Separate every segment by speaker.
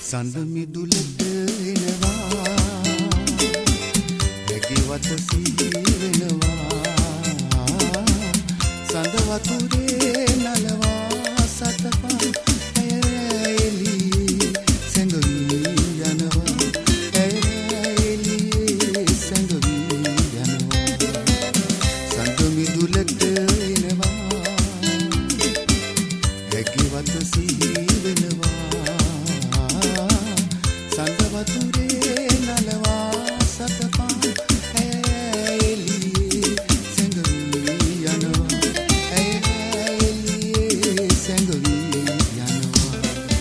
Speaker 1: සඳ මිදුලට එනවා හැකිවත සිහි වෙනවා සඳ වතුරේ නලවා සතපා එළියේ සැඟවි යනවා එළියේ සැඟවි යනවා සඳ මිදුලට එනවා හැකිවත සිහි වෙනවා සඳ වතුරේ නලවා සතපා එළියේ සැඟවි යනවා එළියේ සැඟවි යනවා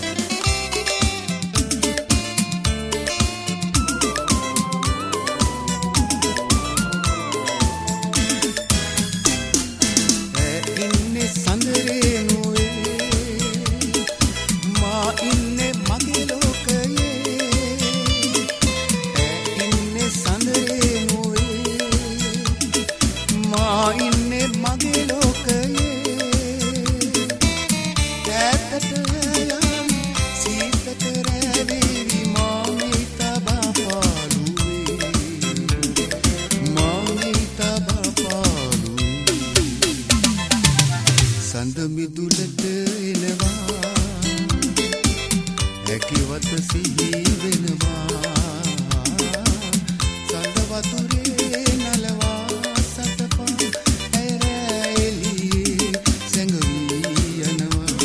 Speaker 1: ඉන්නේ සඳරේ නොවේ මා ඉන්නේ මගේ ලෝකයේ ඉන්නේ මගේ ලෝකයේ කැතට යම් සීතට රැවි මාමි තබා පාළුවේ සඳ මිදුලට එනවා හැකිවත සිහි වෙනවා සඳ වතුරේ නලවා සතපා එළියේ සැඟවි යනවා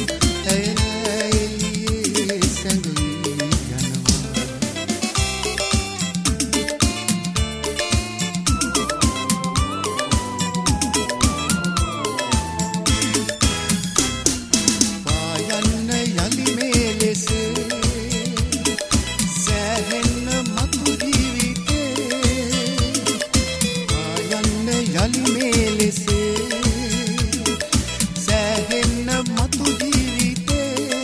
Speaker 1: එළියේ සැඟවි යනවා පායන්න යලි මේ ලෙස සෑහෙන්න මතු ජීවිතේ පායන්න යලි මේ ලෙස සෑහෙන්න මතු ජීවිතේ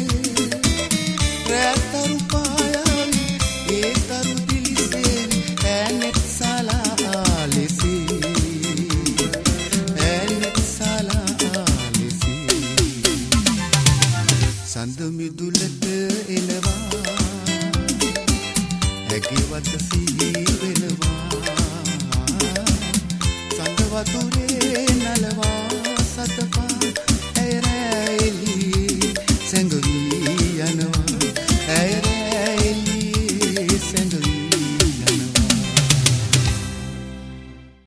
Speaker 1: රැතරු පායවි ඒ තරු දිලිසේ ඇනෙත් සලා ලෙසේ ඇනෙත් සලා ලෙසේ සඳ මිදුලට එනවා හැකිවත සිහි වෙනවා සඳ වතුරේ නලවා සතපා